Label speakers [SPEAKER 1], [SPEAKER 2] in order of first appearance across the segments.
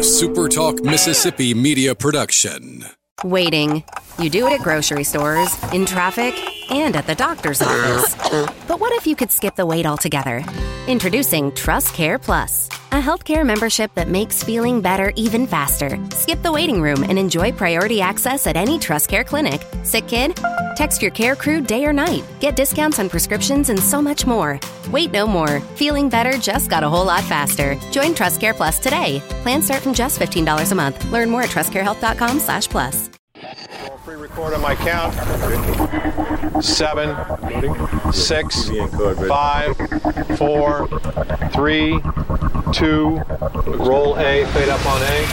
[SPEAKER 1] SuperTalk Mississippi media production.
[SPEAKER 2] Waiting. You do it at grocery stores, in traffic, and at the doctor's office. But what if you could skip the wait altogether? Introducing TrustCare Plus, a healthcare membership that makes feeling better even faster. Skip the waiting room and enjoy priority access at any TrustCare clinic. Sick kid? Text your care crew day or night. Get discounts on prescriptions and so much more. Wait no more. Feeling better just got a whole lot faster. Join TrustCare Plus today. Plans start from just $15 a month. Learn more at trustcarehealth.com/plus.
[SPEAKER 3] Pre-record on my count. 7, 6, 5, 4, 3, 2. Roll A. Fade up on A.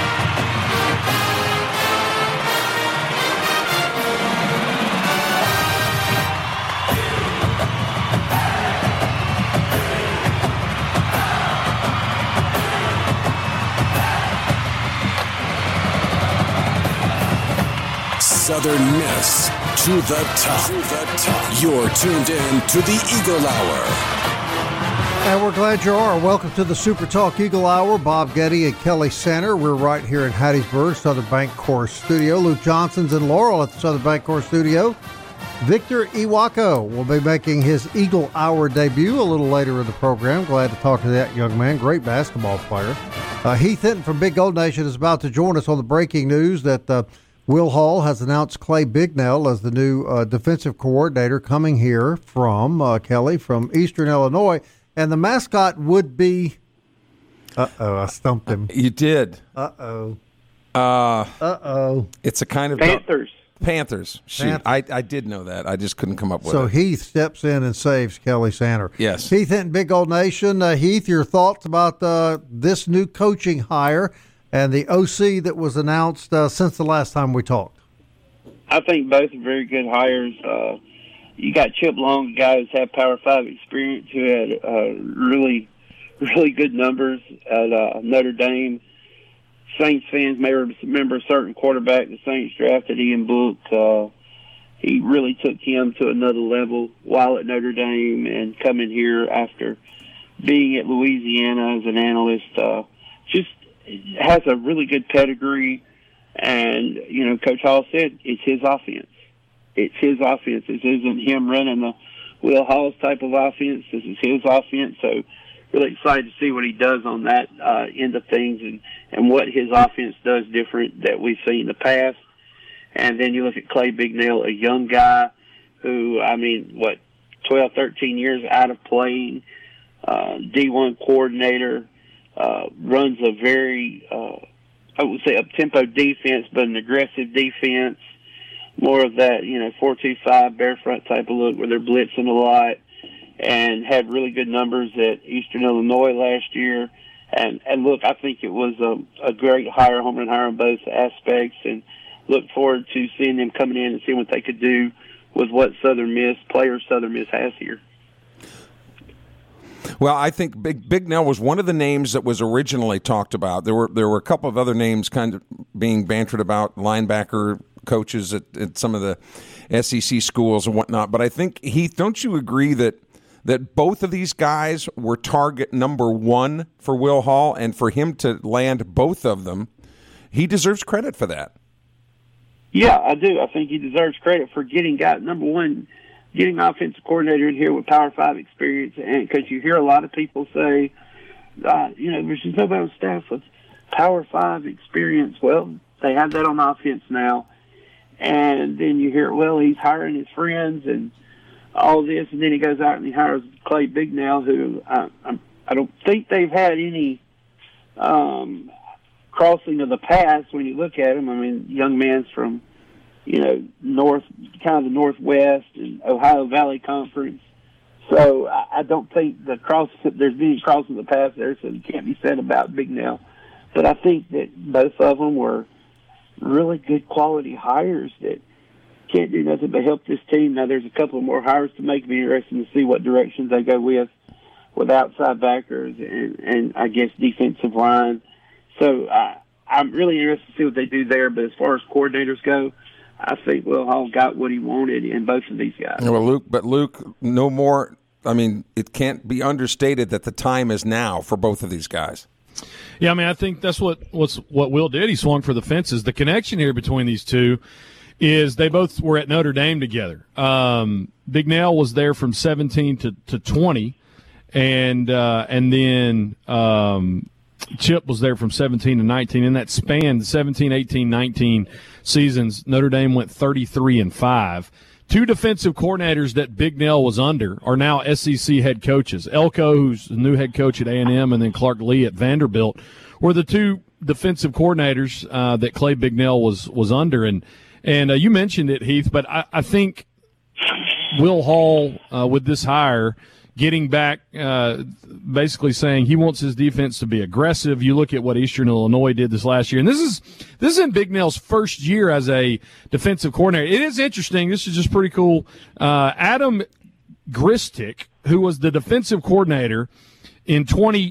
[SPEAKER 1] Southern Miss to the top. You're tuned in to the Eagle Hour.
[SPEAKER 4] And we're glad you are. Welcome to the Super Talk Eagle Hour. Bob Getty and Kelly Center. We're right here in Hattiesburg, Southern Bancorp Studio. Luke Johnson's in Laurel at the Southern Bancorp Studio. Victor Iwako will be making his Eagle Hour debut a little later in the program. Glad to talk to that young man. Great basketball player. Heath Hinton from Big Gold Nation is about to join us on the breaking news that Will Hall has announced Clay Bignell as the new defensive coordinator coming here from, Kelly, from Eastern Illinois. And the mascot would be, I stumped him.
[SPEAKER 5] You did. It's a kind of
[SPEAKER 6] Panthers.
[SPEAKER 5] Panthers. Shoot, I did know that. I just couldn't come up with it.
[SPEAKER 4] So Heath steps in and saves Kelly Sander.
[SPEAKER 5] Yes.
[SPEAKER 4] Heath Hinton, Big Gold Nation. Heath, your thoughts about this new coaching hire and the OC that was announced since the last time we talked?
[SPEAKER 6] I think both are very good hires. You got Chip Long, a guy who's had Power 5 experience, who had really, really good numbers at Notre Dame. Saints fans may remember a certain quarterback the Saints drafted, Ian Book. He really took him to another level while at Notre Dame, and coming here after being at Louisiana as an analyst, just has a really good pedigree. And, you know, Coach Hall said it's his offense. It's his offense. This isn't him running the Will Hall's type of offense. This is his offense. So really excited to see what he does on that end of things and what his offense does different that we've seen in the past. And then you look at Clay Bignell, a young guy who, 12, 13 years out of playing, D1 coordinator, runs a very, I would say, up-tempo defense, but an aggressive defense, more of that, 4-2-5 bear front type of look where they're blitzing a lot, and had really good numbers at Eastern Illinois last year. And look, I think it was a great home run hire on both aspects, and look forward to seeing them coming in and seeing what they could do with what Southern Miss has here.
[SPEAKER 5] Well, I think Bignell was one of the names that was originally talked about. There were a couple of other names kind of being bantered about, linebacker coaches at some of the SEC schools and whatnot. But I think, Heath, don't you agree that both of these guys were target number one for Will Hall, and for him to land both of them, he deserves credit for that?
[SPEAKER 6] Yeah, I do. I think he deserves credit for getting offensive coordinator in here with Power 5 experience, and because you hear a lot of people say, there's just nobody on staff with Power 5 experience. Well, they have that on offense now. And then you hear, well, he's hiring his friends and all this, and then he goes out and he hires Clay Bignell, who I don't think they've had any crossing of the paths when you look at him. I mean, young man's from, the Northwest and Ohio Valley Conference. So I don't think there's any crossing of the paths there, so it can't be said about Bignell. But I think that both of them were really good quality hires that can't do nothing but help this team. Now, there's a couple of more hires to make. It'll be interesting to see what directions they go with outside backers and I guess defensive line. So I'm really interested to see what they do there. But as far as coordinators go, I think Will Hall got what he wanted in both of these guys.
[SPEAKER 5] Well, Luke, no more. I mean, it can't be understated that the time is now for both of these guys.
[SPEAKER 7] Yeah, I mean, I think that's what Will did. He swung for the fences. The connection here between these two is they both were at Notre Dame together. Big Nell was there from 17 to 20, and then Chip was there from 17 to 19. In that span, the 17, 18, 19 seasons, Notre Dame went 33-5. Two defensive coordinators that Big Nell was under are now SEC head coaches. Elko, who's the new head coach at A&M, and then Clark Lee at Vanderbilt, were the two defensive coordinators that Clay Big Nell was under. And you mentioned it, Heath, but I think Will Hall, with this hire, getting back, basically saying he wants his defense to be aggressive. You look at what Eastern Illinois did this last year, and this is in Big Nell's first year as a defensive coordinator. It is interesting. This is just pretty cool. Adam Gristick, who was the defensive coordinator in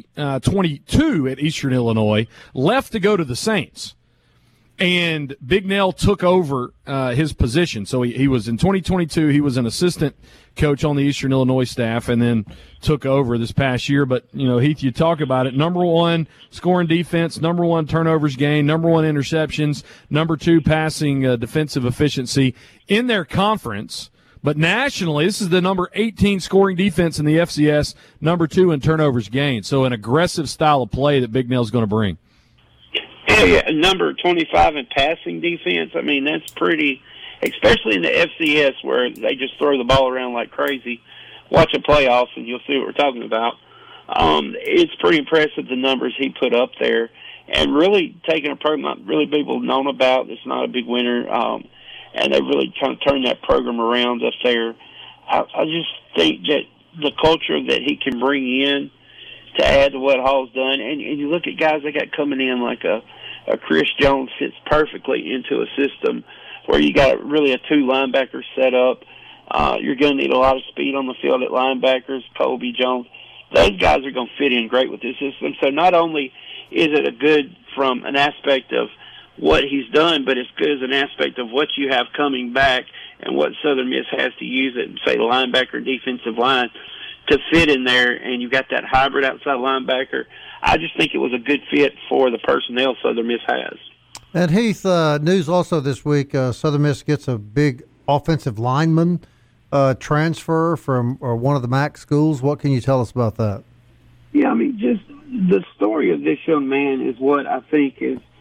[SPEAKER 7] 2022 at Eastern Illinois, left to go to the Saints. And Big Nell took over his position. So he was in 2022. He was an assistant coach on the Eastern Illinois staff, and then took over this past year. But Heath, you talk about it: number one scoring defense, number one turnovers gained, number one interceptions, number two passing defensive efficiency in their conference. But nationally, this is the number 18 scoring defense in the FCS, number two in turnovers gained. So an aggressive style of play that Big Nell's going to bring.
[SPEAKER 6] Yeah, number 25 in passing defense. I mean, that's pretty, especially in the FCS where they just throw the ball around like crazy. Watch a playoff and you'll see what we're talking about. It's pretty impressive, the numbers he put up there, and really taking a program not really people have known about. It's not a big winner, and they really kind of turned that program around up there. I just think that the culture that he can bring in to add to what Hall's done, and you look at guys they got coming in like a Chris Jones fits perfectly into a system where you got really a two linebacker set up. You're going to need a lot of speed on the field at linebackers. Colby Jones, those guys are going to fit in great with this system. So not only is it a good from an aspect of what he's done, but it's good as an aspect of what you have coming back and what Southern Miss has to use it, say the linebacker and defensive line, to fit in there, and you got that hybrid outside linebacker. I just think it was a good fit for the personnel Southern Miss has.
[SPEAKER 4] And Heath, news also this week, Southern Miss gets a big offensive lineman transfer from one of the MAC schools. What can you tell us about that?
[SPEAKER 6] Yeah, I mean, just the story of this young man is what I think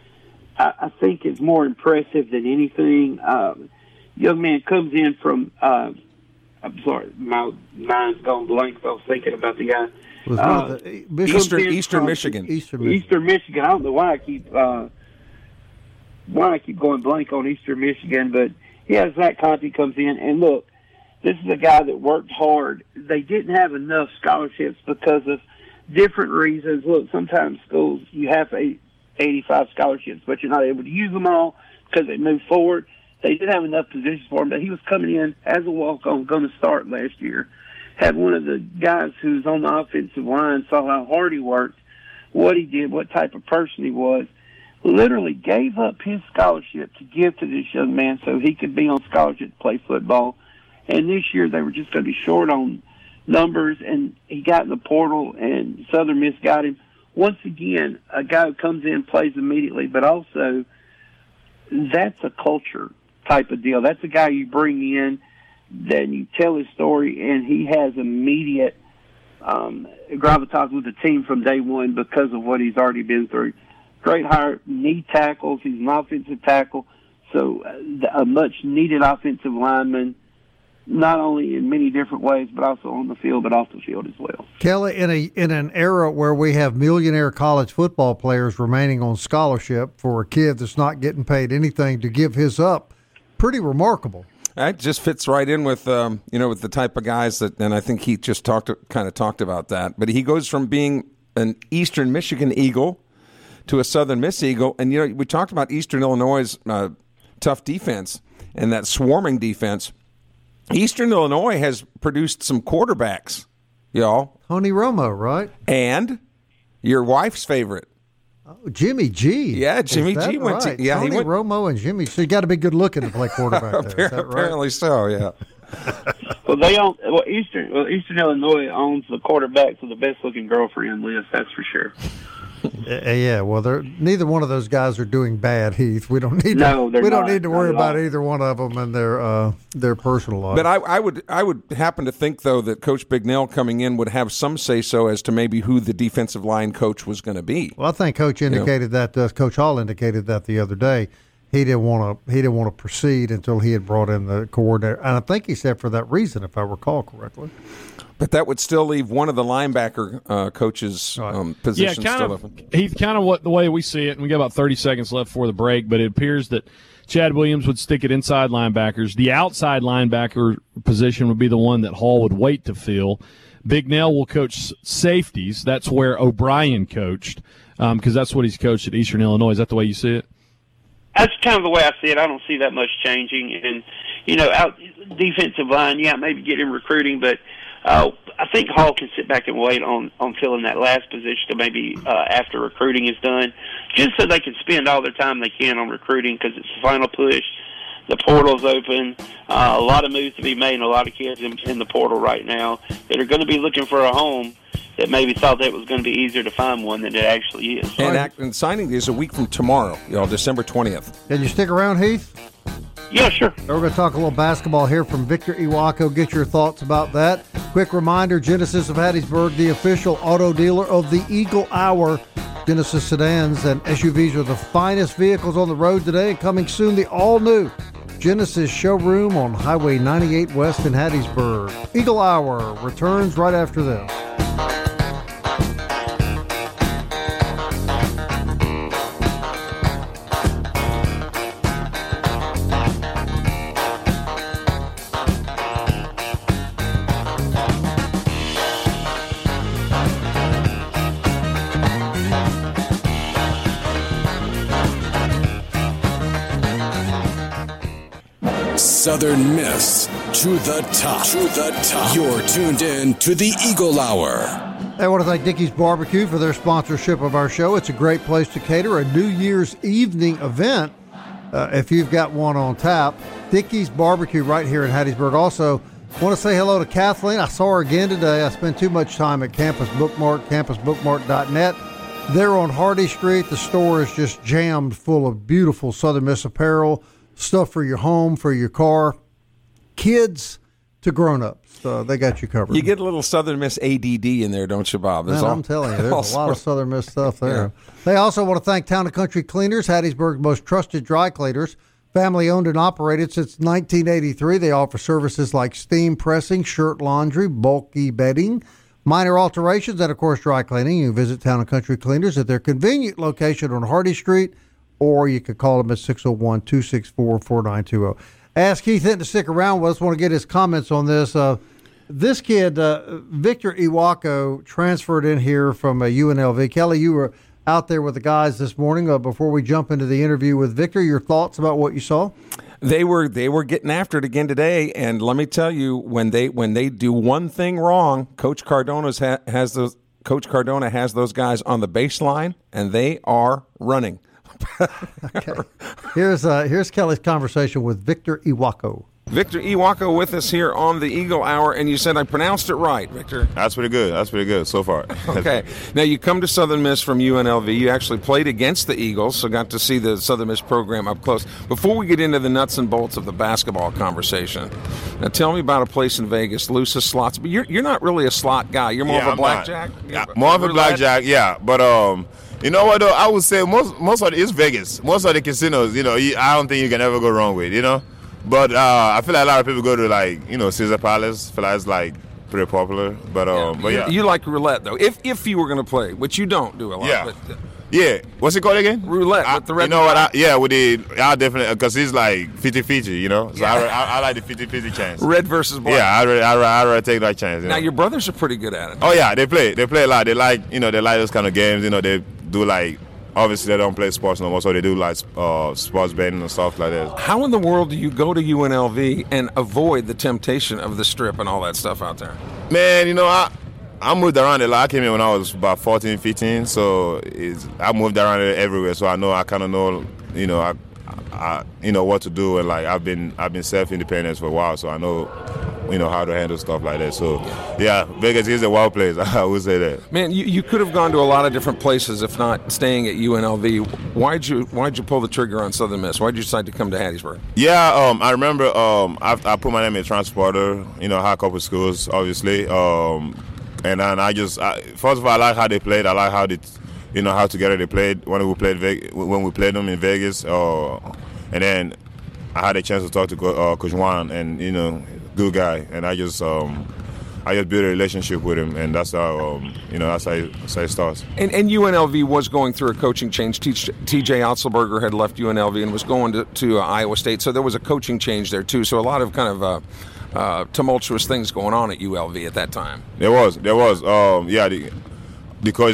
[SPEAKER 6] is more impressive than anything. Young man comes in from I'm sorry, my mind's gone blank. I was thinking about the guy.
[SPEAKER 5] Eastern Michigan.
[SPEAKER 6] Eastern Michigan. I don't know why I keep going blank on Eastern Michigan, but Zach Conte comes in, and look, this is a guy that worked hard. They didn't have enough scholarships because of different reasons. Look, sometimes schools, you have 85 scholarships, but you're not able to use them all because they move forward. They didn't have enough positions for him, but he was coming in as a walk-on, going to start last year. Had one of the guys who's on the offensive line, saw how hard he worked, what he did, what type of person he was, literally gave up his scholarship to give to this young man so he could be on scholarship to play football. And this year they were just going to be short on numbers, and he got in the portal, and Southern Miss got him. Once again, a guy who comes in, plays immediately, but also that's a culture type of deal. That's a guy you bring in, then you tell his story, and he has immediate gravitas with the team from day one because of what he's already been through. Great hire, knee tackles. He's an offensive tackle, so a much-needed offensive lineman, not only in many different ways, but also on the field, but off the field as well.
[SPEAKER 4] Kelly, in an era where we have millionaire college football players remaining on scholarship for a kid that's not getting paid anything to give his up, pretty remarkable.
[SPEAKER 5] That just fits right in with with the type of guys that, and I think he just talked about that. But he goes from being an Eastern Michigan Eagle to a Southern Miss Eagle, and we talked about Eastern Illinois' tough defense and that swarming defense. Eastern Illinois has produced some quarterbacks, y'all.
[SPEAKER 4] Tony Romo, right?
[SPEAKER 5] And your wife's favorite.
[SPEAKER 4] Oh, Jimmy G.
[SPEAKER 5] Yeah, Jimmy G went
[SPEAKER 4] right?
[SPEAKER 5] to
[SPEAKER 4] Tony Romo and Jimmy. So you got to be good looking to play quarterback there. Is that right?
[SPEAKER 5] Apparently so, yeah.
[SPEAKER 6] Well, Eastern Illinois owns the quarterbacks with the best looking girlfriend list. That's for sure.
[SPEAKER 4] Yeah, well, neither one of those guys are doing bad, Heath. We don't need to worry about either one of them and their personal life.
[SPEAKER 5] But I would happen to think, though, that Coach Bignell coming in would have some say-so as to maybe who the defensive line coach was going to be.
[SPEAKER 4] Well, I think Coach indicated that Coach Hall indicated that the other day. He didn't want to proceed until he had brought in the coordinator, and I think he said for that reason, if I recall correctly.
[SPEAKER 5] But that would still leave one of the linebacker coaches' positions still open.
[SPEAKER 7] Heath, kind of the way we see it, and we got about 30 seconds left before the break, but it appears that Chad Williams would stick at inside linebackers. The outside linebacker position would be the one that Hall would wait to fill. Bignell will coach safeties. That's where O'Brien coached, because that's what he's coached at Eastern Illinois. Is that the way you see it?
[SPEAKER 6] That's kind of the way I see it. I don't see that much changing. And, out defensive line, maybe get in recruiting, but I think Hall can sit back and wait on filling that last position to maybe after recruiting is done, just so they can spend all their time they can on recruiting because it's the final push. The portal's open. A lot of moves to be made and a lot of kids in the portal right now that are going to be looking for a home that maybe thought that it was going to be easier to find one than it actually is.
[SPEAKER 5] And signing day is a week from tomorrow, December 20th.
[SPEAKER 4] Can you stick around, Heath?
[SPEAKER 6] Yeah, sure.
[SPEAKER 4] We're going to talk a little basketball here from Victor Iwako. Get your thoughts about that. Quick reminder, Genesis of Hattiesburg, the official auto dealer of the Eagle Hour. Genesis sedans and SUVs are the finest vehicles on the road today. Coming soon, the all-new Genesis showroom on Highway 98 West in Hattiesburg. Eagle Hour returns right after this.
[SPEAKER 1] Southern Miss to the top. To the top. You're tuned in to the Eagle Hour.
[SPEAKER 4] I want to thank Dickey's Barbecue for their sponsorship of our show. It's a great place to cater a New Year's evening event if you've got one on tap. Dickey's Barbecue right here in Hattiesburg. Also, want to say hello to Kathleen. I saw her again today. I spent too much time at Campus Bookmark, campusbookmark.net. They're on Hardy Street. The store is just jammed full of beautiful Southern Miss apparel, stuff for your home, for your car, kids to grown-ups. They got you covered.
[SPEAKER 5] You get a little Southern Miss ADD in there, don't you, Bob?
[SPEAKER 4] Man, I'm telling you, there's a lot of Southern Miss stuff there. Yeah. They also want to thank Town & Country Cleaners, Hattiesburg's most trusted dry cleaners. Family-owned and operated since 1983. They offer services like steam pressing, shirt laundry, bulky bedding, minor alterations, and, of course, dry cleaning. You can visit Town & Country Cleaners at their convenient location on Hardy Street, or you could call them at 601-264-4920. Ask Keith Hinton to stick around with us. Want to get his comments on this. This kid, Victor Iwako, transferred in here from UNLV. Kelly, you were out there with the guys this morning. Before we jump into the interview with Victor, your thoughts about what you saw?
[SPEAKER 5] They were getting after it again today, and let me tell you, when they do one thing wrong, Coach Cardona has those guys on the baseline, and they are running.
[SPEAKER 4] Okay. Here's Kelly's conversation with Victor Iwako.
[SPEAKER 5] Victor Iwako with us here on the Eagle Hour, and you said I pronounced it right, Victor.
[SPEAKER 8] That's pretty good so far.
[SPEAKER 5] Okay. Now, you come to Southern Miss from UNLV. You actually played against the Eagles, so got to see the Southern Miss program up close. Before we get into the nuts and bolts of the basketball conversation, now tell me about a place in Vegas, Lucis Slots. But you're not really a slot guy. You're more of a blackjack?
[SPEAKER 8] Yeah, more of a blackjack, yeah. But you know what, though? I would say most of it's Vegas. Most of the casinos, I don't think you can ever go wrong with, But I feel like a lot of people go to, Caesar Palace. I feel like it's, pretty popular. But yeah.
[SPEAKER 5] You like roulette, though, if you were going to play, which you don't do a lot.
[SPEAKER 8] Yeah.
[SPEAKER 5] But,
[SPEAKER 8] yeah. What's it called again?
[SPEAKER 5] Roulette with the red.
[SPEAKER 8] You know what? I definitely, because it's 50-50, So I like the 50-50 chance.
[SPEAKER 5] Red versus black.
[SPEAKER 8] Yeah, I'd rather take that chance.
[SPEAKER 5] Now, your brothers are pretty good at it.
[SPEAKER 8] Oh, yeah, they play a lot. They like, they like those kind of games. They do obviously they don't play sports no more, so they do sports betting and stuff like that.
[SPEAKER 5] How in the world do you go to UNLV and avoid the temptation of the strip and all that stuff out there?
[SPEAKER 8] Man, I moved around a lot. I came here when I was about 14, 15, so I moved around everywhere. So I kind of know, I what to do, and I've been self-independent for a while, so I know how to handle stuff like that. So, yeah, Vegas is a wild place. I would say that.
[SPEAKER 5] Man, you could have gone to a lot of different places if not staying at UNLV. Why'd you pull the trigger on Southern Miss? Why'd you decide to come to Hattiesburg?
[SPEAKER 8] Yeah, I remember I put my name in transporter. I had a couple of schools, obviously. And then first of all, I like how they played. I like how they, how together they played when we played them in Vegas. And then I had a chance to talk to Coach Juan, and good guy, and I just built a relationship with him, and that's how that's how it starts.
[SPEAKER 5] And UNLV was going through a coaching change. T.J. Otzelberger had left UNLV and was going to Iowa State, so there was a coaching change there too. So a lot of kind of tumultuous things going on at ULV at that time.
[SPEAKER 8] There was, because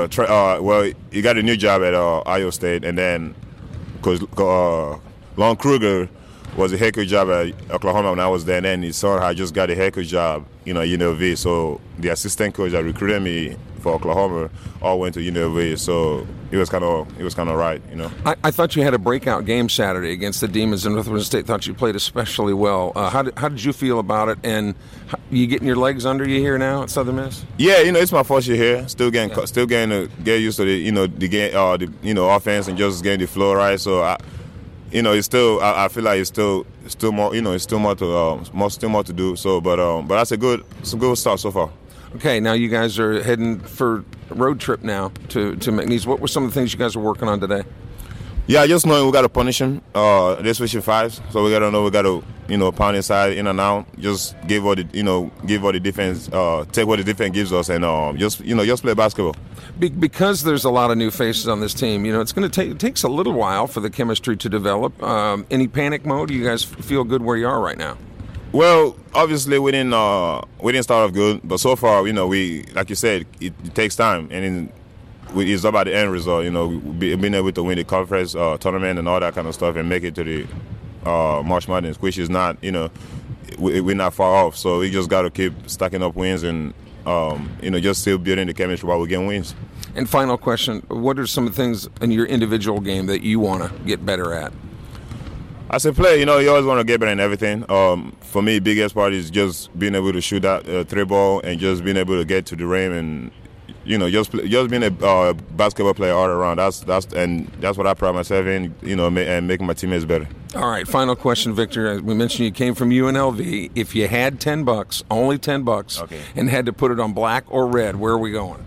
[SPEAKER 8] he got a new job at Iowa State, and then because Lon Kruger was a head coach job at Oklahoma when I was there, and then his son had just got a head coach job, at UNLV. So the assistant coach that recruited me for Oklahoma all went to UNLV. So it was kind of right,
[SPEAKER 5] I thought you had a breakout game Saturday against the Demons, and Northwestern State thought you played especially well. How did you feel about it? And you getting your legs under you here now at Southern Miss?
[SPEAKER 8] Yeah, it's my first year here. Still getting to get used to the game, offense and just getting the flow right. So it's still. I feel like it's still more. It's still more to do. So, but that's a good start so far.
[SPEAKER 5] Okay, now you guys are heading for a road trip now to McNeese. What were some of the things you guys were working on today?
[SPEAKER 8] Yeah, just knowing we got to punish them. They're switching fives, so we got to know we got to pound inside, in and out. Just give what the defense, take what the defense gives us, and just play basketball.
[SPEAKER 5] Because there's a lot of new faces on this team, it's going to it takes a little while for the chemistry to develop. Any panic mode? Do you guys feel good where you are right now?
[SPEAKER 8] Well, obviously we didn't start off good, but so far, we, like you said, it takes time, and it's about the end result. Being able to win the conference tournament and all that kind of stuff, and make it to the March Madness, which is not, we're not far off. So we just got to keep stacking up wins and just still building the chemistry while we get wins.
[SPEAKER 5] And final question: what are some of the things in your individual game that you want to get better at?
[SPEAKER 8] As a player, you always want to get better in everything. For me, biggest part is just being able to shoot that three ball and just being able to get to the rim and just being a basketball player all around. That's what I pride myself in. And making my teammates better.
[SPEAKER 5] All right, final question, Victor. We mentioned you came from UNLV. If you had $10, only $10,
[SPEAKER 8] okay,
[SPEAKER 5] and had to put it on black or red, where are we going?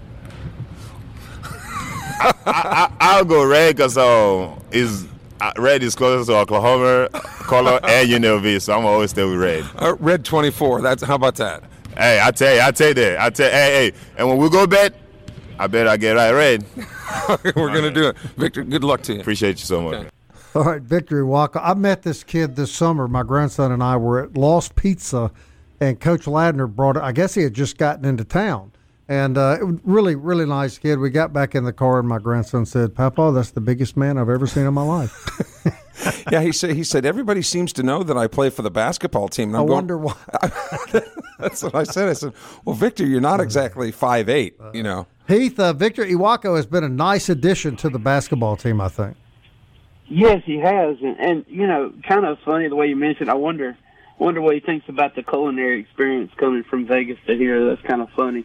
[SPEAKER 8] I'll go red because red is closer to Oklahoma color and UNLV, so I'm always stay with red.
[SPEAKER 5] Red 24. How about that?
[SPEAKER 8] Hey, I tell you, hey, and when we go bet, I bet I get right red.
[SPEAKER 5] We're gonna do it, Victor. Good luck to you.
[SPEAKER 8] Appreciate you so much.
[SPEAKER 5] Okay.
[SPEAKER 4] All right, Victor Iwuaka. I met this kid this summer. My grandson and I were at Lost Pizza, and Coach Ladner brought it. I guess he had just gotten into town. And really, really nice kid. We got back in the car, and my grandson said, "Papa, that's the biggest man I've ever seen in my life."
[SPEAKER 5] Yeah, he said everybody seems to know that I play for the basketball team. And
[SPEAKER 4] I wonder why.
[SPEAKER 5] That's what I said. I said, "Well, Victor, you're not exactly 5'8",
[SPEAKER 4] Heath, Victor Iwuaka has been a nice addition to the basketball team, I think.
[SPEAKER 6] Yes, he has, and kind of funny the way you mentioned. I wonder what he thinks about the culinary experience coming from Vegas to here. That's kind of funny.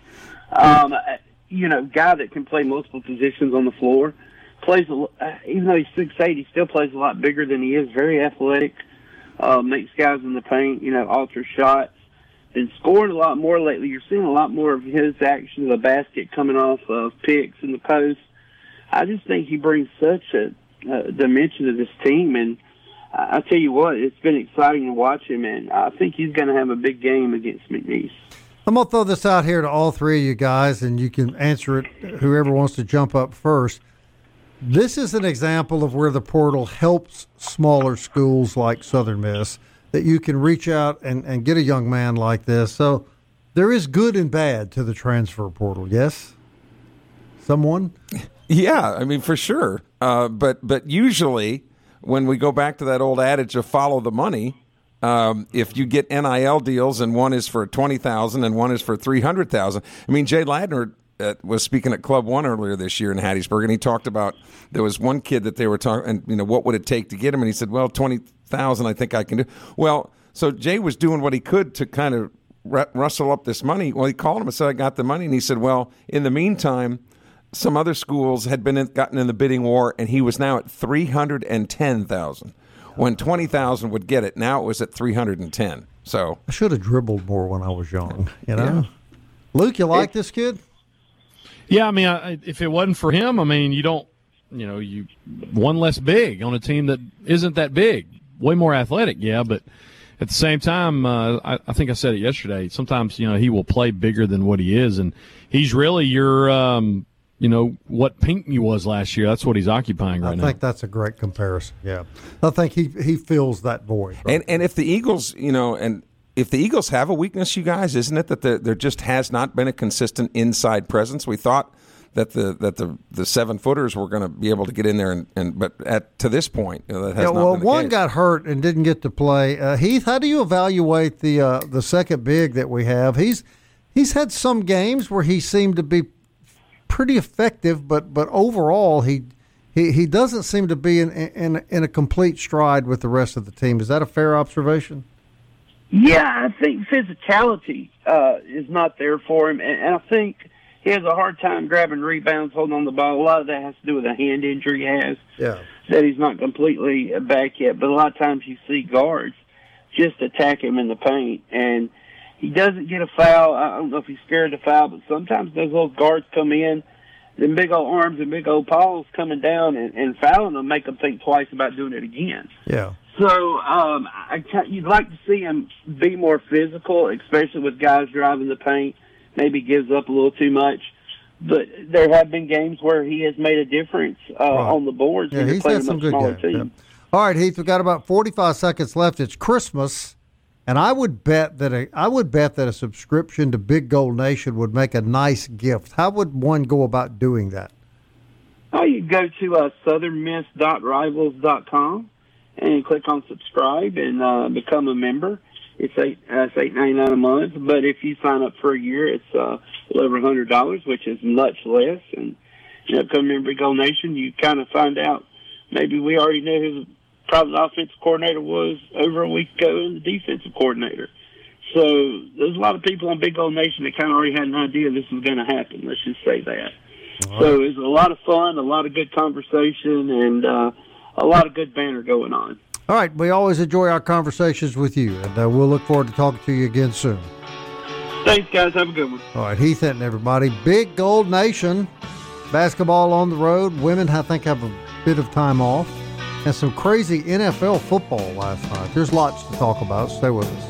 [SPEAKER 6] Guy that can play multiple positions on the floor, plays, even though he's 6'8", he still plays a lot bigger than he is, very athletic, makes guys in the paint, alter shots, been scoring a lot more lately. You're seeing a lot more of his action, the basket coming off of picks in the post. I just think he brings such a dimension to this team, and I tell you what, it's been exciting to watch him, and I think he's going to have a big game against McNeese.
[SPEAKER 4] I'm going to throw this out here to all three of you guys, and you can answer it, whoever wants to jump up first. This is an example of where the portal helps smaller schools like Southern Miss, that you can reach out and get a young man like this. So there is good and bad to the transfer portal, yes? Someone?
[SPEAKER 5] Yeah, I mean, for sure. But usually when we go back to that old adage of follow the money, if you get NIL deals and one is for $20,000 and one is for $300,000, I mean, Jay Ladner was speaking at Club One earlier this year in Hattiesburg, and he talked about there was one kid that they were talking, and what would it take to get him? And he said, well, $20,000, I think I can do. Well, So Jay was doing what he could to kind of rustle up this money. Well, he called him and said, I got the money. And he said, well, in the meantime, some other schools had gotten in the bidding war, and he was now at $310,000. When 20,000 would get it, now it was at 310. So
[SPEAKER 4] I should have dribbled more when I was young, you know. Yeah. Luke, you like this kid?
[SPEAKER 7] Yeah, I mean, if it wasn't for him, I mean, you one less big on a team that isn't that big, way more athletic, yeah, but at the same time, I think I said it yesterday, sometimes, he will play bigger than what he is, and he's really your, what Pinckney was last year. That's what he's occupying right now.
[SPEAKER 4] I think that's a great comparison, yeah. I think he fills that void. Right?
[SPEAKER 5] And if the Eagles, if the Eagles have a weakness, you guys, isn't it that there just has not been a consistent inside presence? We thought that the 7-footers were going to be able to get in there, but to this point, that has not been the
[SPEAKER 4] one
[SPEAKER 5] case.
[SPEAKER 4] Got hurt and didn't get to play. Heath, how do you evaluate the second big that we have? He's had some games where he seemed to be pretty effective, but overall he doesn't seem to be in a complete stride with the rest of the team. Is that a fair observation?
[SPEAKER 6] Yeah, I think physicality is not there for him, and I think he has a hard time grabbing rebounds, holding on the ball. A lot of that has to do with a hand injury he has. Yeah. That he's not completely back yet. But a lot of times you see guards just attack him in the paint, and he doesn't get a foul. I don't know if he's scared to foul, but sometimes those little guards come in, them big old arms and big old paws coming down and fouling them, make them think twice about doing it again.
[SPEAKER 4] Yeah.
[SPEAKER 6] So you'd like to see him be more physical, especially with guys driving the paint. Maybe gives up a little too much. But there have been games where he has made a difference on the boards.
[SPEAKER 4] Yeah, he's had some good games. Yeah. All right, Heath, we've got about 45 seconds left. It's Christmas, and I would bet that a subscription to Big Gold Nation would make a nice gift. How would one go about doing that?
[SPEAKER 6] Oh, you go to southernmiss.rivals.com and click on subscribe and become a member. It's $8.99 a month, but if you sign up for a year, it's over $100, which is much less. And come in Big Gold Nation, you kind of find out. Maybe we already knew who probably the offensive coordinator was over a week ago, and the defensive coordinator. So there's a lot of people on Big Gold Nation that kind of already had an idea this was going to happen. Let's just say that. Right. So it's a lot of fun, a lot of good conversation, and a lot of good banter going on.
[SPEAKER 4] All right, we always enjoy our conversations with you, and we'll look forward to talking to you again soon.
[SPEAKER 6] Thanks, guys. Have a good one.
[SPEAKER 4] All right, Heath Hinton, everybody. Big Gold Nation, basketball on the road. Women, I think, have a bit of time off, and some crazy NFL football last night. There's lots to talk about. Stay with us.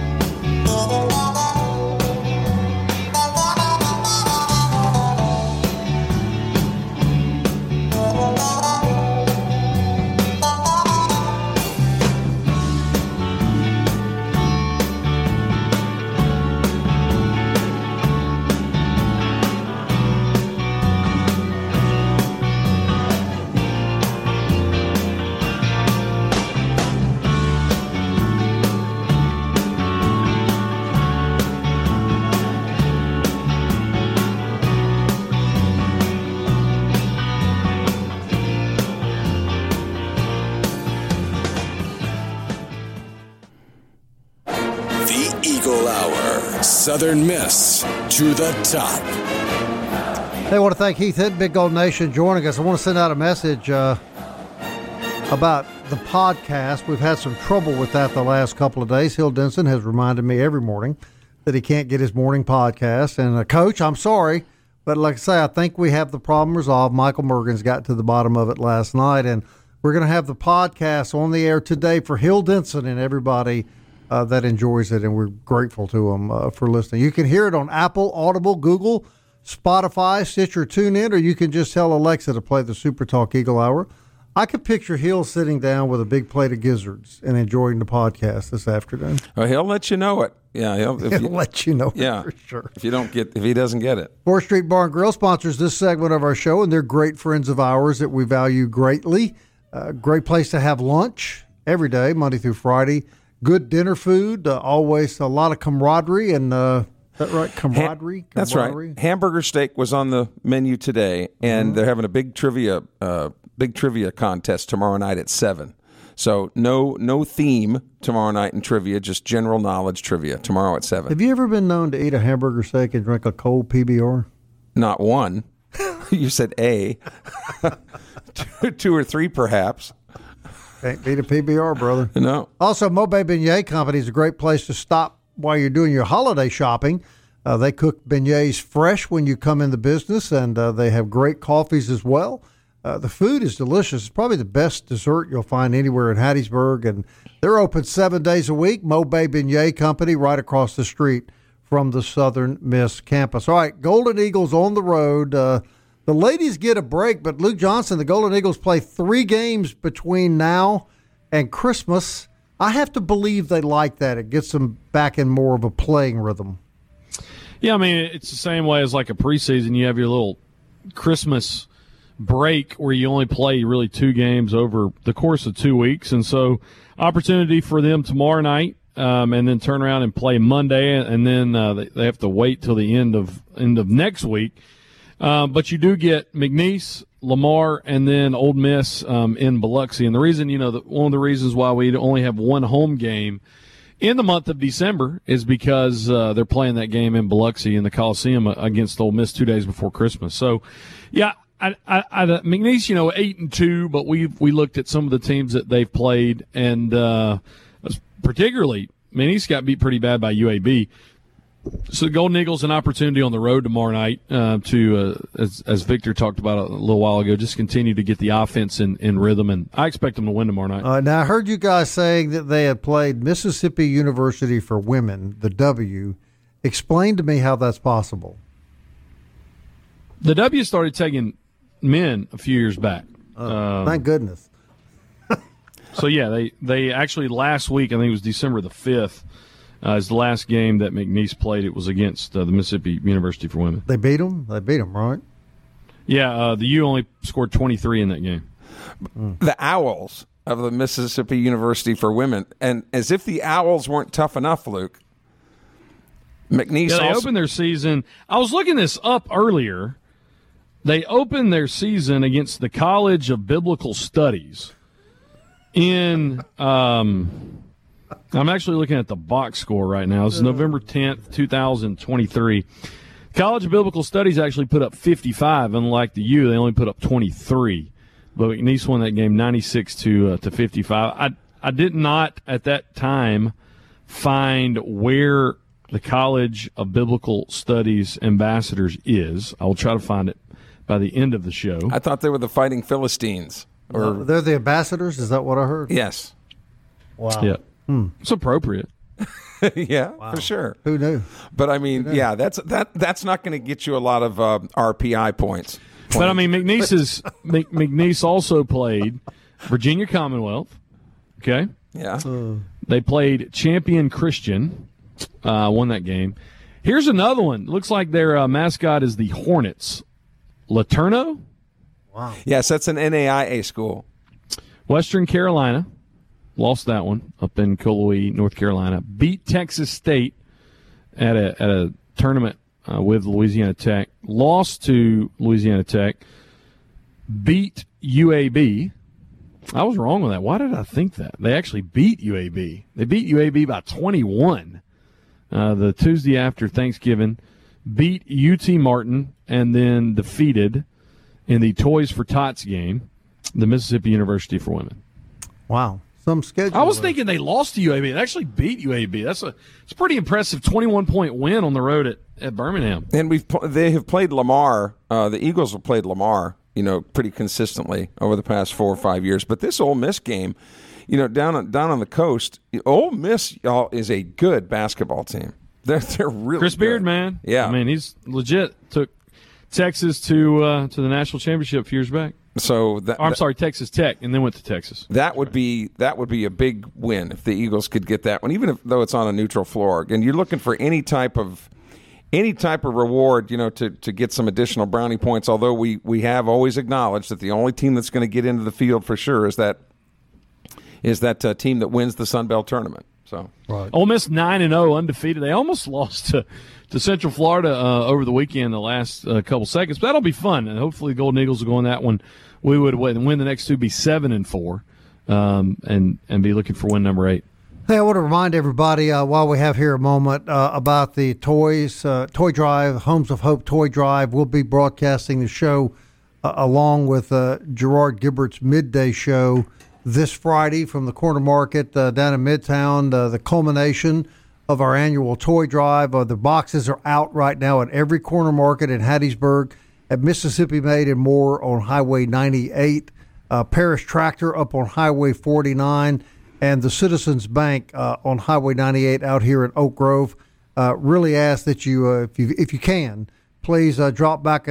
[SPEAKER 1] Southern Miss to the top.
[SPEAKER 4] Hey, I want to thank Heath Hinton, Big Gold Nation, joining us. I want to send out a message about the podcast. We've had some trouble with that the last couple of days. Hill Denson has reminded me every morning that he can't get his morning podcast. And, Coach, I'm sorry, but like I say, I think we have the problem resolved. Michael Mergens got to the bottom of it last night, and we're going to have the podcast on the air today for Hill Denson and everybody that enjoys it, and we're grateful to them for listening. You can hear it on Apple, Audible, Google, Spotify, Stitcher, TuneIn, or you can just tell Alexa to play the Super Talk Eagle Hour. I could picture Hill sitting down with a big plate of gizzards and enjoying the podcast this afternoon.
[SPEAKER 5] He'll let you know it. Yeah,
[SPEAKER 4] he'll let you know
[SPEAKER 5] it
[SPEAKER 4] for sure.
[SPEAKER 5] If he doesn't get it.
[SPEAKER 4] 4th Street Bar and Grill sponsors this segment of our show, and they're great friends of ours that we value greatly. Great place to have lunch every day, Monday through Friday. Good dinner food, always a lot of camaraderie, and is that right? Camaraderie?
[SPEAKER 5] That's right. Hamburger steak was on the menu today, and they're having a big trivia contest tomorrow night at 7. So no theme tomorrow night in trivia, just general knowledge trivia tomorrow at 7.
[SPEAKER 4] Have you ever been known to eat a hamburger steak and drink a cold PBR?
[SPEAKER 5] Not one. You said A. Two or three, perhaps.
[SPEAKER 4] Can't beat a PBR, brother.
[SPEAKER 5] No.
[SPEAKER 4] Also, Mobay Beignet Company is a great place to stop while you're doing your holiday shopping. They cook beignets fresh when you come in the business, and they have great coffees as well. The food is delicious. It's probably the best dessert you'll find anywhere in Hattiesburg, and they're open 7 days a week. Mobay Beignet Company right across the street from the Southern Miss campus. All right, Golden Eagles on the road. The ladies get a break, but Luke Johnson, the Golden Eagles play 3 games between now and Christmas. I have to believe they like that. It gets them back in more of a playing rhythm.
[SPEAKER 7] Yeah, I mean, it's the same way as like a preseason. You have your little Christmas break where you only play really 2 games over the course of 2 weeks. And so opportunity for them tomorrow night and then turn around and play Monday. And then they have to wait till the end of next week. But you do get McNeese, Lamar, and then Ole Miss in Biloxi. And the reason, one of the reasons why we only have 1 home game in the month of December is because they're playing that game in Biloxi in the Coliseum against Ole Miss 2 days before Christmas. So, yeah, McNeese, 8-2, but we looked at some of the teams that they've played, and particularly McNeese got beat pretty bad by UAB. So the Golden Eagles an opportunity on the road tomorrow night to, as Victor talked about a little while ago, just continue to get the offense in rhythm, and I expect them to win tomorrow night.
[SPEAKER 4] Now, I heard you guys saying that they had played Mississippi University for Women, the W. Explain to me how that's possible.
[SPEAKER 7] The W started taking men a few years back.
[SPEAKER 4] Thank goodness.
[SPEAKER 7] So, yeah, they actually last week, I think it was December the 5th, is the last game that McNeese played. It was against the Mississippi University for Women.
[SPEAKER 4] They beat them? They beat them, right?
[SPEAKER 7] Yeah, the U only scored 23 in that game.
[SPEAKER 5] The Owls of the Mississippi University for Women. And as if the Owls weren't tough enough, Luke, McNeese
[SPEAKER 7] they
[SPEAKER 5] also
[SPEAKER 7] opened their season. I was looking this up earlier. They opened their season against the College of Biblical Studies in I'm actually looking at the box score right now. This is November 10th, 2023. College of Biblical Studies actually put up 55, unlike the U, they only put up 23. But McNeese won that game 96 to 55. I did not at that time find where the College of Biblical Studies ambassadors is. I will try to find it by the end of the show.
[SPEAKER 5] I thought they were the Fighting Philistines.
[SPEAKER 4] They're the ambassadors? Is that what I heard?
[SPEAKER 5] Yes.
[SPEAKER 4] Wow.
[SPEAKER 7] Yeah. It's appropriate.
[SPEAKER 5] Yeah, wow. For sure.
[SPEAKER 4] Who knew?
[SPEAKER 5] But I mean, yeah, that's not going to get you a lot of RPI points.
[SPEAKER 7] But I mean, McNeese also played Virginia Commonwealth. Okay.
[SPEAKER 5] Yeah.
[SPEAKER 7] They played Champion Christian. Won that game. Here's another one. Looks like their mascot is the Hornets. Laterno.
[SPEAKER 4] Wow.
[SPEAKER 5] Yes, that's an NAIA school.
[SPEAKER 7] Western Carolina. Lost that one up in Colowee, North Carolina. Beat Texas State at a tournament with Louisiana Tech. Lost to Louisiana Tech. Beat UAB. I was wrong with that. Why did I think that? They actually beat UAB. They beat UAB by 21 the Tuesday after Thanksgiving. Beat UT Martin and then defeated in the Toys for Tots game the Mississippi University for Women.
[SPEAKER 4] Wow. Some schedule.
[SPEAKER 7] I was thinking they lost to UAB. They actually beat UAB. It's a pretty impressive 21-point win on the road at Birmingham.
[SPEAKER 5] And they have played Lamar. The Eagles have played Lamar, pretty consistently over the past 4 or 5 years. But this Ole Miss game, down on the coast, Ole Miss, y'all, is a good basketball team. They're really
[SPEAKER 7] Chris
[SPEAKER 5] good.
[SPEAKER 7] Beard, man.
[SPEAKER 5] Yeah,
[SPEAKER 7] I mean he's legit. Took Texas to the national championship a few years back.
[SPEAKER 5] So
[SPEAKER 7] Texas Tech, and then went to Texas.
[SPEAKER 5] That would be a big win if the Eagles could get that one, even though it's on a neutral floor. And you're looking for any type of reward, to get some additional brownie points. Although we have always acknowledged that the only team that's going to get into the field for sure is that team that wins the Sun Belt tournament. So
[SPEAKER 4] right.
[SPEAKER 7] Ole Miss 9-0, undefeated. They almost lost to Central Florida over the weekend, the last couple seconds. But that'll be fun, and hopefully the Golden Eagles will go on that one. We would win the next two, be 7-4. and be looking for win number 8.
[SPEAKER 4] Hey, I want to remind everybody while we have here a moment about the toy drive, Homes of Hope toy drive. We'll be broadcasting the show along with Gerard Gibbert's midday show this Friday from the corner market down in Midtown, the culmination of our annual toy drive. The boxes are out right now at every corner market in Hattiesburg, at Mississippi Made and more on Highway 98, Parish Tractor up on Highway 49, and the Citizens Bank on Highway 98 out here in Oak Grove. Really ask that you, if you can, please drop by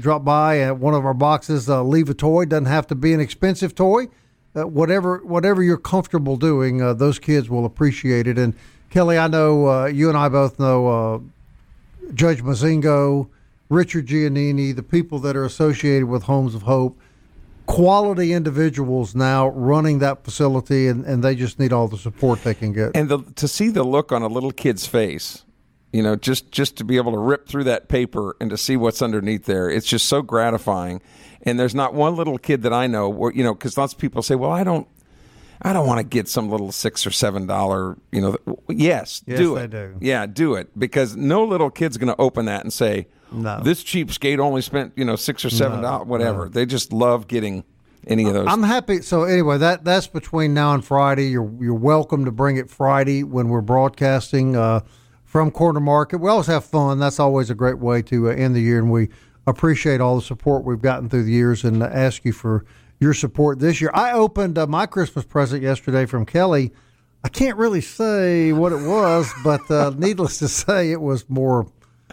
[SPEAKER 4] at one of our boxes. Leave a toy. Doesn't have to be an expensive toy. Whatever you're comfortable doing, those kids will appreciate it. And Kelly, I know you and I both know Judge Mazingo, Richard Giannini, the people that are associated with Homes of Hope. Quality individuals now running that facility, and they just need all the support they can get.
[SPEAKER 5] And to see the look on a little kid's face, just to be able to rip through that paper and to see what's underneath there, it's just so gratifying. And there's not one little kid that I know where, because lots of people say, well, I don't want to get some little $6 or $7, Yes, do it.
[SPEAKER 4] They do.
[SPEAKER 5] Yeah, do it, because no little kid's going to open that and say,
[SPEAKER 4] no,
[SPEAKER 5] this cheapskate only spent, $6 or $7, whatever. No. They just love getting any of those.
[SPEAKER 4] I'm happy. So anyway, that's between now and Friday. You're welcome to bring it Friday when we're broadcasting from Corner Market. We always have fun. That's always a great way to end the year, and we appreciate all the support we've gotten through the years and ask you for your support this year. I opened my Christmas present yesterday from Kelly. I can't really say what it was, but needless to say, it was more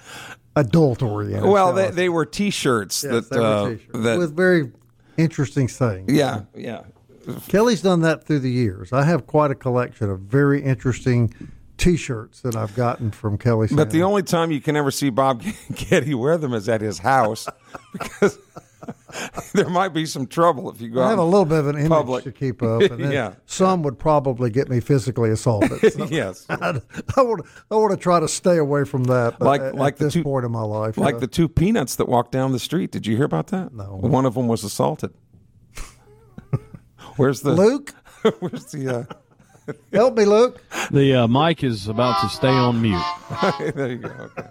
[SPEAKER 4] adult oriented.
[SPEAKER 5] Well, they were T-shirts.
[SPEAKER 4] Yes, they were T-shirts with very interesting sayings.
[SPEAKER 5] Yeah.
[SPEAKER 4] Kelly's done that through the years. I have quite a collection of very interesting T-shirts that I've gotten from Kelly Sanders.
[SPEAKER 5] But the only time you can ever see Bob Getty wear them is at his house, because there might be some trouble if you go out.
[SPEAKER 4] I have a little bit of an image
[SPEAKER 5] public
[SPEAKER 4] to keep up, and then some would probably get me physically assaulted. So
[SPEAKER 5] yes,
[SPEAKER 4] I want to try to stay away from that. Like at this point in my life,
[SPEAKER 5] like the two peanuts that walked down the street. Did you hear about that?
[SPEAKER 4] No.
[SPEAKER 5] One of them was assaulted. Where's the
[SPEAKER 4] Luke?
[SPEAKER 5] Where's the?
[SPEAKER 4] Help me, Luke.
[SPEAKER 7] The mic is about to stay on mute.
[SPEAKER 5] There you go. Okay.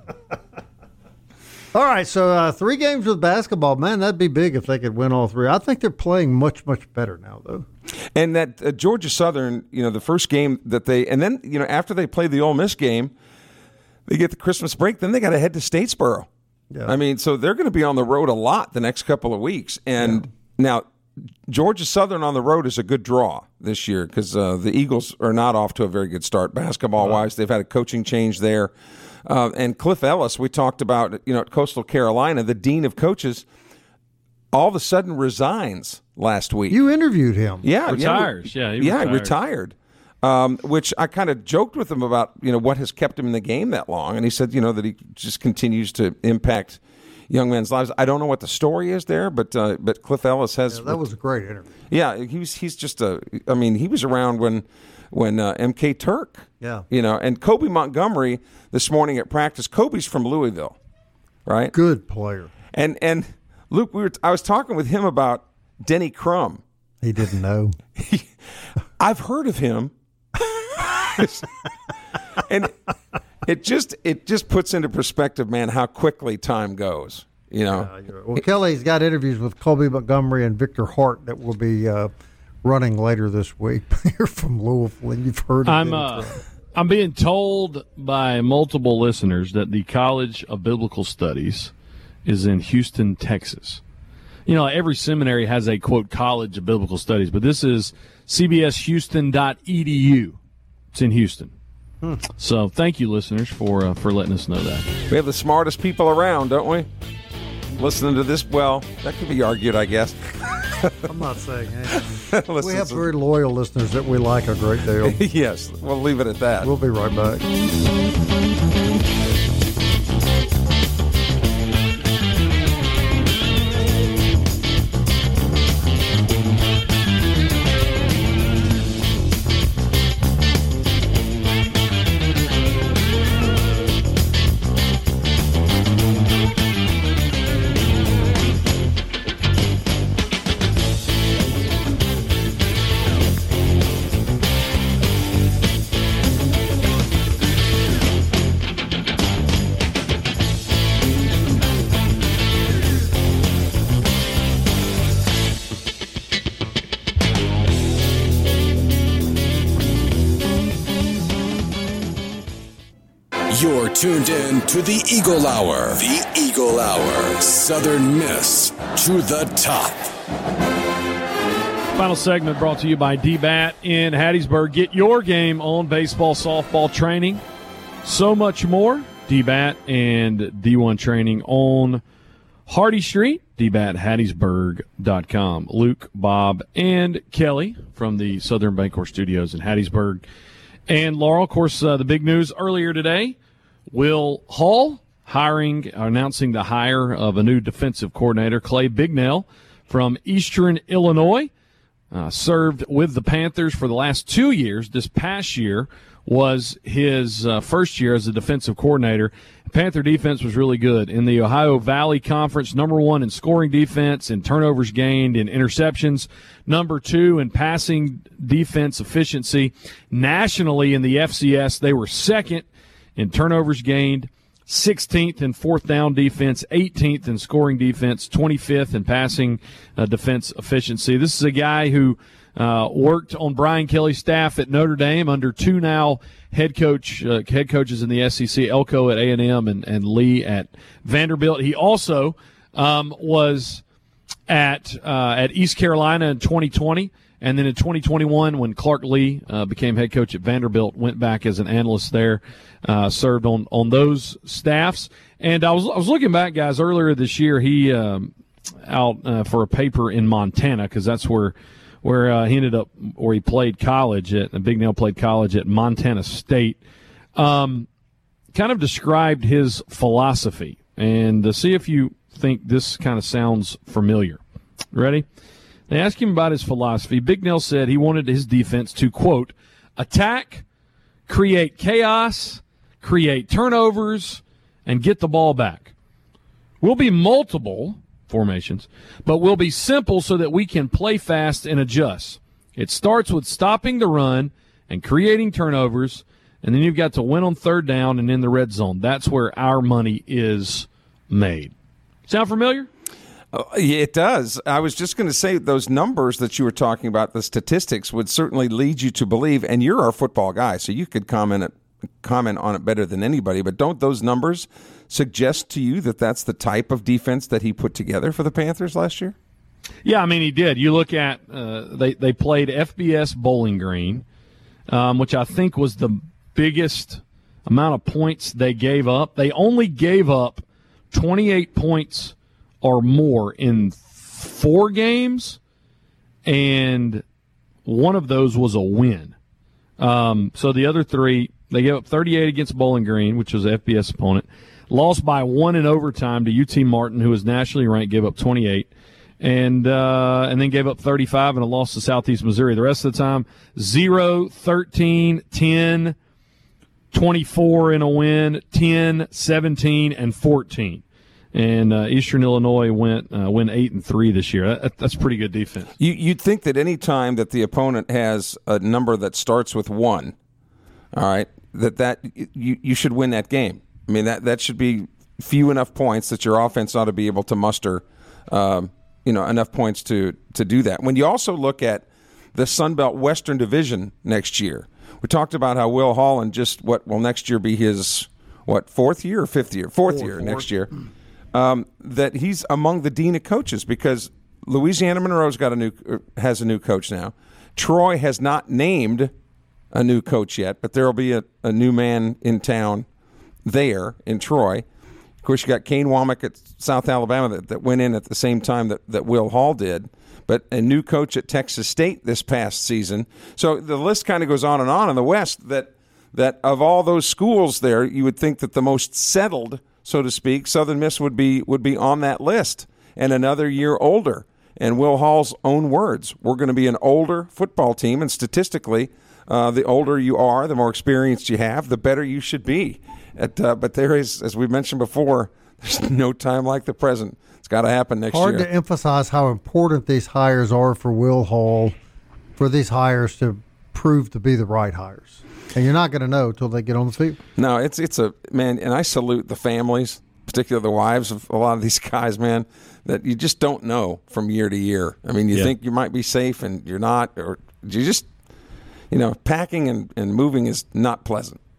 [SPEAKER 4] All right, so 3 games with basketball. Man, that'd be big if they could win all 3. I think they're playing much, much better now, though.
[SPEAKER 5] And that Georgia Southern, the first game that and then, after they play the Ole Miss game, they get the Christmas break, then they got to head to Statesboro.
[SPEAKER 4] Yeah.
[SPEAKER 5] I mean, so they're going to be on the road a lot the next couple of weeks. And now Georgia Southern on the road is a good draw this year, because the Eagles are not off to a very good start basketball-wise. They've had a coaching change there. And Cliff Ellis, we talked about, at Coastal Carolina, the dean of coaches, all of a sudden resigns last week.
[SPEAKER 4] You interviewed him.
[SPEAKER 5] Yeah.
[SPEAKER 7] Retires.
[SPEAKER 5] He retired. Which I kind of joked with him about, what has kept him in the game that long. And he said, that he just continues to impact young men's lives. I don't know what the story is there, but Cliff Ellis has.
[SPEAKER 4] Yeah, that was a great interview.
[SPEAKER 5] Yeah, he's just he was around when MK Turk.
[SPEAKER 4] Yeah.
[SPEAKER 5] And Kobe Montgomery this morning at practice. Kobe's from Louisville, right?
[SPEAKER 4] Good player.
[SPEAKER 5] And Luke, I was talking with him about Denny Crum.
[SPEAKER 4] He didn't know.
[SPEAKER 5] I've heard of him. And it just puts into perspective, man, how quickly time goes.
[SPEAKER 4] Well, Kelly's got interviews with Kobe Montgomery and Victor Hart that will be running later this week. You're from Louisville, and you've heard of
[SPEAKER 7] I'm being told by multiple listeners that the College of Biblical Studies is in Houston, Texas. Every seminary has a, quote, College of Biblical Studies, but this is cbshouston.edu. It's in Houston. So thank you, listeners, for letting us know that.
[SPEAKER 5] We have the smartest people around, don't we? Listening to this, well, that could be argued, I guess.
[SPEAKER 4] I'm not saying anything. We have very loyal listeners that we like a great deal.
[SPEAKER 5] Yes, we'll leave it at that.
[SPEAKER 4] We'll be right back.
[SPEAKER 1] You're tuned in to the Eagle Hour. The Eagle Hour. Southern Miss to the top.
[SPEAKER 7] Final segment brought to you by DBAT in Hattiesburg. Get your game on baseball, softball training, so much more. DBAT and D1 training on Hardy Street, dbathattiesburg.com. Luke, Bob, and Kelly from the Southern Bancorp Studios in Hattiesburg. And Laurel, of course, the big news earlier today, Will Hall announcing the hire of a new defensive coordinator, Clay Bignell from Eastern Illinois. Served with the Panthers for the last 2 years. This past year was his first year as a defensive coordinator. Panther defense was really good. In the Ohio Valley Conference, number 1 in scoring defense, in turnovers gained, in interceptions, number 2 in passing defense efficiency. Nationally in the FCS, they were second in turnovers gained, 16th in fourth down defense, 18th in scoring defense, 25th in passing defense efficiency. This is a guy who worked on Brian Kelly's staff at Notre Dame under 2 now head coaches in the SEC, Elko at A&M and Lee at Vanderbilt. He also was at East Carolina in 2020. And then in 2021, when Clark Lee became head coach at Vanderbilt, went back as an analyst there, served on those staffs. And I was looking back, guys, earlier this year, he out for a paper in Montana, because that's where he ended up, where he played college at, Bignell played college at Montana State. Kind of described his philosophy, and to see if you think this kind of sounds familiar. Ready? They asked him about his philosophy. Bignell said he wanted his defense to, quote, attack, create chaos, create turnovers, and get the ball back. We'll be multiple formations, but we'll be simple so that we can play fast and adjust. It starts with stopping the run and creating turnovers, and then you've got to win on third down and in the red zone. That's where our money is made. Sound familiar?
[SPEAKER 5] It does. I was just going to say those numbers that you were talking about, the statistics, would certainly lead you to believe, and you're our football guy, so you could comment on it better than anybody, but don't those numbers suggest to you that that's the type of defense that he put together for the Panthers last year?
[SPEAKER 7] Yeah, I mean, he did. You look at they played FBS Bowling Green, which I think was the biggest amount of points they gave up. They only gave up 28 points or more in 4 games, and one of those was a win. So the other 3, they gave up 38 against Bowling Green, which was an FBS opponent, lost by 1 in overtime to UT Martin, who was nationally ranked, gave up 28, and then gave up 35 and a loss to Southeast Missouri. The rest of the time, 0, 13, 10, 24 in a win, 10, 17, and 14. And Eastern Illinois win 8-3 this year. That's pretty good defense.
[SPEAKER 5] You'd think that any time that the opponent has a number that starts with 1, all right, that you should win that game. I mean, that should be few enough points that your offense ought to be able to muster, enough points to do that. When you also look at the Sun Belt Western Division next year, we talked about how Will Hall and just what will next year be his 4th year or 5th year? Fourth year next year. That he's among the dean of coaches, because Louisiana Monroe's has a new coach now. Troy has not named a new coach yet, but there will be a new man in town there in Troy. Of course, you got Kane Womack at South Alabama that went in at the same time that Will Hall did, but a new coach at Texas State this past season. So the list kind of goes on in the West, that of all those schools there, you would think that the most settled, so to speak, Southern Miss would be on that list, and another year older. And Will Hall's own words, we're going to be an older football team, and statistically, the older you are, the more experience you have, the better you should be. But there is, as we mentioned before, there's no time like the present. It's got to happen next year.
[SPEAKER 4] Hard to emphasize how important these hires are for Will Hall, for these hires to prove to be the right hires. And you're not going to know until they get on the field.
[SPEAKER 5] No, it's a man, and I salute the families, particularly the wives of a lot of these guys, man, that you just don't know from year to year. I mean, you think you might be safe and you're not, or you just, packing and moving is not pleasant.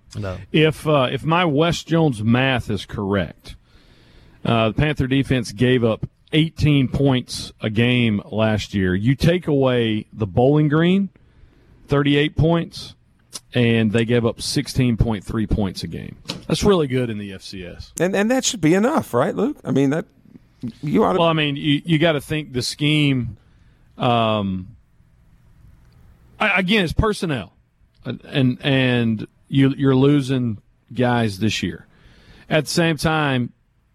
[SPEAKER 4] No.
[SPEAKER 7] If my Wes Jones math is correct, the Panther defense gave up 18 points a game last year. You take away the Bowling Green, 38 points, and they gave up 16.3 points a game. That's really good in the FCS.
[SPEAKER 5] And that should be enough, right, Luke? I mean, that you ought to.
[SPEAKER 7] Well, I mean, you got to think the scheme. Again, it's personnel, and you're losing guys this year. At the same time,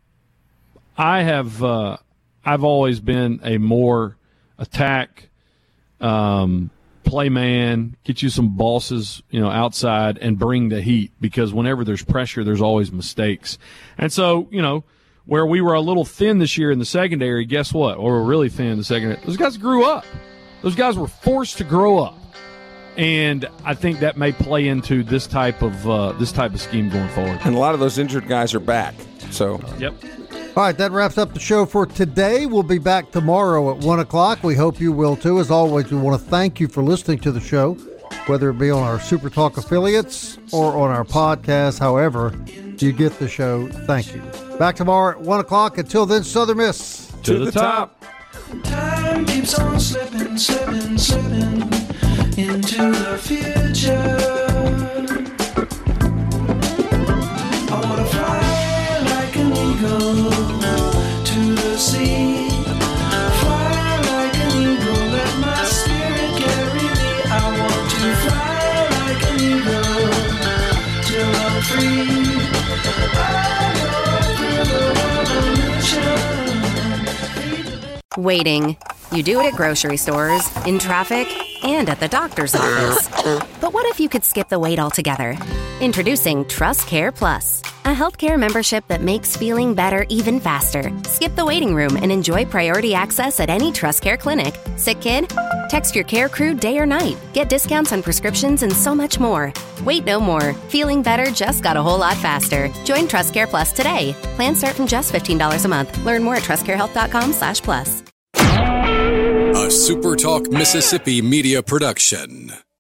[SPEAKER 7] I've always been a more attack, play man, get you some bosses, outside and bring the heat, because whenever there's pressure, there's always mistakes. And so, where we were a little thin this year in the secondary, guess what? Or we're really thin in the secondary. Those guys grew up. Those guys were forced to grow up. And I think that may play into this type of scheme going forward.
[SPEAKER 5] And a lot of those injured guys are back. So,
[SPEAKER 7] yep.
[SPEAKER 4] All right, that wraps up the show for today. We'll be back tomorrow at 1 o'clock. We hope you will, too. As always, we want to thank you for listening to the show, whether it be on our Super Talk affiliates or on our podcast. However you get the show, thank you. Back tomorrow at 1 o'clock. Until then, Southern Miss.
[SPEAKER 5] To the top.
[SPEAKER 9] Time keeps on slipping, slipping, slipping into the future. I want to fly like an eagle to the sea. Fly like an eagle, let my spirit carry me. I want to fly like an eagle till I'm free.
[SPEAKER 2] Waiting. You do it at grocery stores, in traffic, and at the doctor's office. But what if you could skip the wait altogether? Introducing TrustCare Plus, a healthcare membership that makes feeling better even faster. Skip the waiting room and enjoy priority access at any TrustCare clinic. Sick kid? Text your care crew day or night. Get discounts on prescriptions and so much more. Wait no more. Feeling better just got a whole lot faster. Join TrustCare Plus today. Plans start from just $15 a month. Learn more at trustcarehealth.com/plus.
[SPEAKER 1] A SuperTalk Mississippi media production.